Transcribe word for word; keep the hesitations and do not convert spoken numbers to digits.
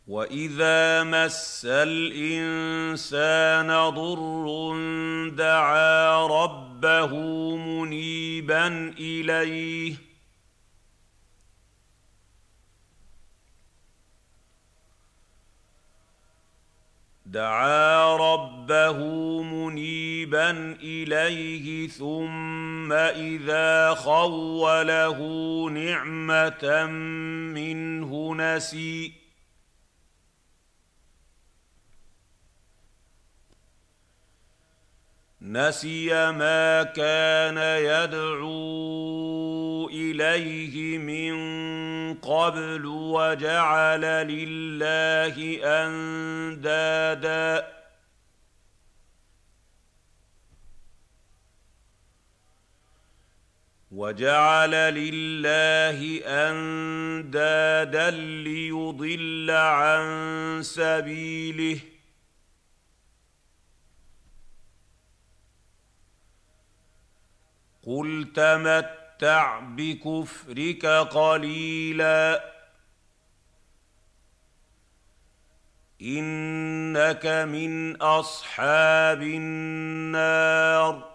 وَإِذَا مَسَّ الْإِنسَانَ ضُرٌّ دَعَا رَبَّهُ مُنِيبًا إِلَيْهِ دعا ربه منيبا إليه ثم إذا خوله نعمة منه نسي نسي ما كان يدعو إليه من قبل وجعل لله أندادا وجعل لله أندادا ليضل عن سبيله قل تمتع بكفرك قليلا إنك من أصحاب النار